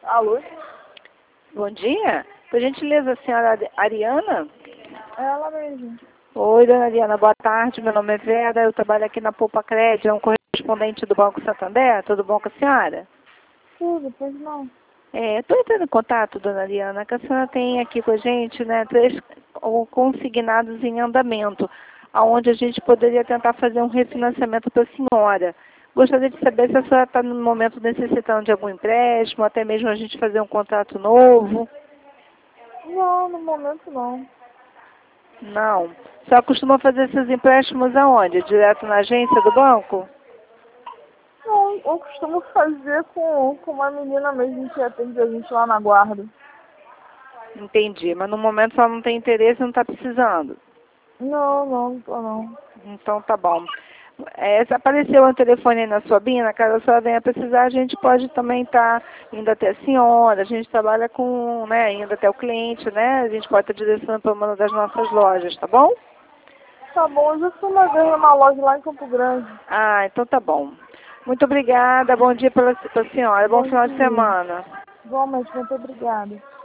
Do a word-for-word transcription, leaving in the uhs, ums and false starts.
Alô? Bom dia. Por gentileza, a senhora Ariana? É ela mesmo. Oi, dona Ariana, boa tarde. Meu nome é Vera, eu trabalho aqui na Poupa Crédito, é um correspondente do Banco Santander. Tudo bom com a senhora? Tudo, pois não. É, estou entrando em contato, dona Ariana, que a senhora tem aqui com a gente, né, três consignados em andamento, aonde a gente poderia tentar fazer um refinanciamento para a senhora. Gostaria de saber se a senhora está no momento necessitando de algum empréstimo, até mesmo a gente fazer um contrato novo. Não, no momento não. Não. Só costuma fazer esses empréstimos aonde? Direto na agência do banco? Não, eu costumo fazer com, com uma menina mesmo que atende a gente lá na guarda. Entendi, mas no momento só não tem interesse e não está precisando. Não, não, não tô não. Então tá bom. É, se apareceu um telefone aí na sua bina, caso a senhora venha precisar, a gente pode também estar indo até a senhora, a gente trabalha com, né, indo até o cliente, né? A gente pode estar direcionando para uma das nossas lojas, tá bom? Tá bom, eu já fui uma vez numa loja lá em Campo Grande. Ah, então tá bom. Muito obrigada, bom dia para a senhora, bom Bom final de dia. semana. Igualmente, muito obrigada.